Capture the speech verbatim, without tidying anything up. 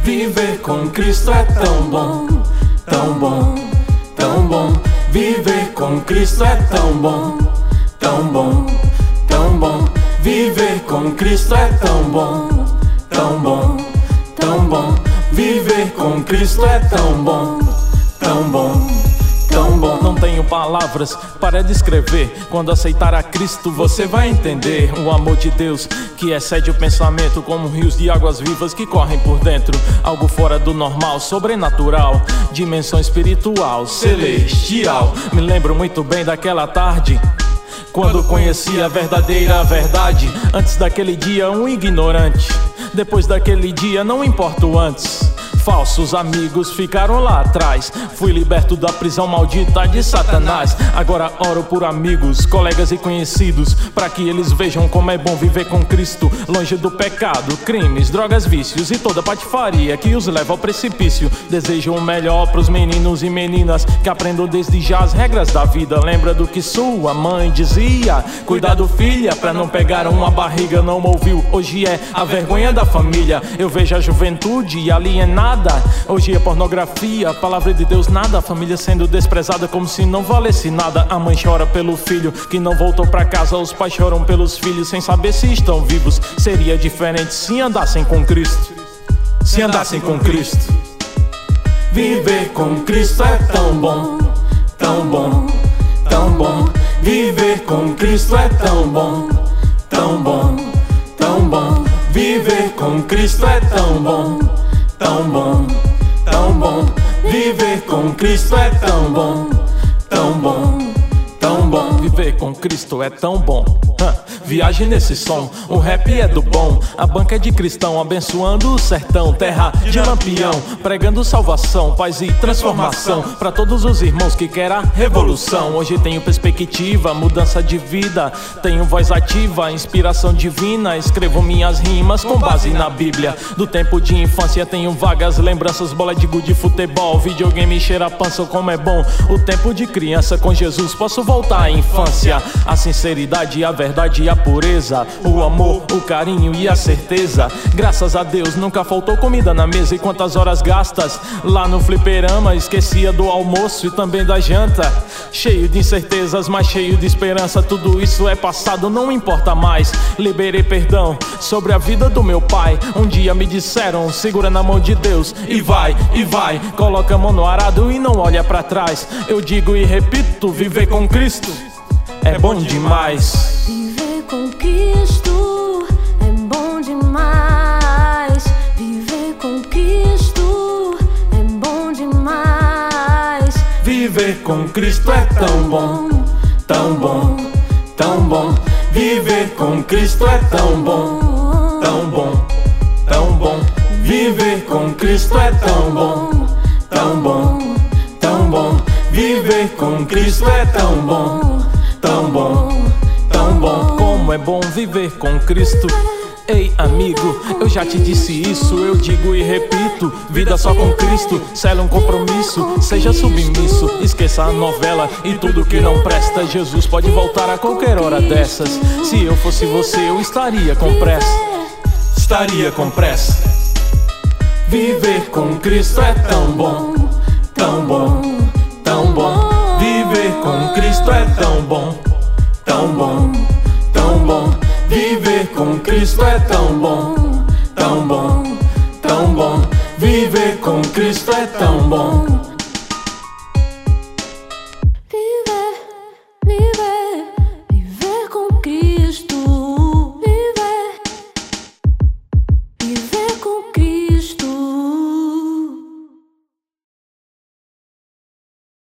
Viver com Cristo é tão bom, tão bom, tão bom. Viver com Cristo é tão bom, tão bom, tão bom. Viver com Cristo é tão bom, tão bom, tão bom. Viver com Cristo é tão bom, tão bom, tão bom. Não tenho palavras para descrever. Quando aceitar a Cristo você vai entender o amor de Deus que excede o pensamento, como rios de águas vivas que correm por dentro. Algo fora do normal, sobrenatural, dimensão espiritual, celestial. Me lembro muito bem daquela tarde, quando conheci a verdadeira verdade. Antes daquele dia um ignorante, depois daquele dia não importa o antes. Falsos amigos ficaram lá atrás. Fui liberto da prisão maldita de Satanás. Agora oro por amigos, colegas e conhecidos, para que eles vejam como é bom viver com Cristo, longe do pecado, crimes, drogas, vícios e toda patifaria que os leva ao precipício. Desejo o melhor pros meninos e meninas que aprendam desde já as regras da vida. Lembra do que sua mãe dizia: cuidado, filha, pra não pegar uma barriga. Não ouviu, hoje é a vergonha da família. Eu vejo a juventude alienada. Hoje é pornografia, palavra de Deus nada. A família sendo desprezada como se não valesse nada. A mãe chora pelo filho que não voltou pra casa. Os pais choram pelos filhos sem saber se estão vivos. Seria diferente se andassem com Cristo, se andassem com Cristo. Viver com Cristo é tão bom, tão bom, tão bom. Viver com Cristo é tão bom, tão bom, tão bom. Viver com Cristo é tão bom, tão bom, tão bom. Viver com Cristo é tão bom, tão bom, tão bom. Viver com Cristo é tão bom. Viagem nesse som, o rap é do bom. A banca é de cristão, abençoando o sertão. Terra de lampião, pregando salvação, paz e transformação pra todos os irmãos que querem a revolução. Hoje tenho perspectiva, mudança de vida. Tenho voz ativa, inspiração divina. Escrevo minhas rimas com base na Bíblia. Do tempo de infância tenho vagas lembranças. Bola de gude, futebol, videogame, cheira a pança, como é bom o tempo de criança. Com Jesus posso voltar à infância. A sinceridade, a verdade e a pureza, o amor, o carinho e a certeza. Graças a Deus nunca faltou comida na mesa. E quantas horas gastas lá no fliperama. Esquecia do almoço e também da janta. Cheio de incertezas, mas cheio de esperança. Tudo isso é passado, não importa mais. Liberei perdão sobre a vida do meu pai. Um dia me disseram: segura na mão de Deus e vai, e vai. Coloca a mão no arado e não olha pra trás. Eu digo e repito, viver com Cristo é bom demais. Viver com Cristo é bom demais. Viver com Cristo é bom demais. Viver com Cristo é tão bom, tão bom, tão bom. Viver com Cristo é tão bom, tão bom, tão bom. Viver com Cristo é tão bom, tão bom, tão bom. Viver com Cristo é tão bom, tão bom, tão bom. Como é bom viver com Cristo. Ei amigo, eu já te disse isso, eu digo e repito. Vida só com Cristo, sela um compromisso. Seja submisso, esqueça a novela e tudo que não presta. Jesus pode voltar a qualquer hora dessas. Se eu fosse você eu estaria com pressa, estaria com pressa. Viver com Cristo é tão bom, tão bom, tão bom. Viver com Cristo é tão bom, tão bom, tão bom. Viver com Cristo é tão bom, tão bom, tão bom. Viver com Cristo é tão bom,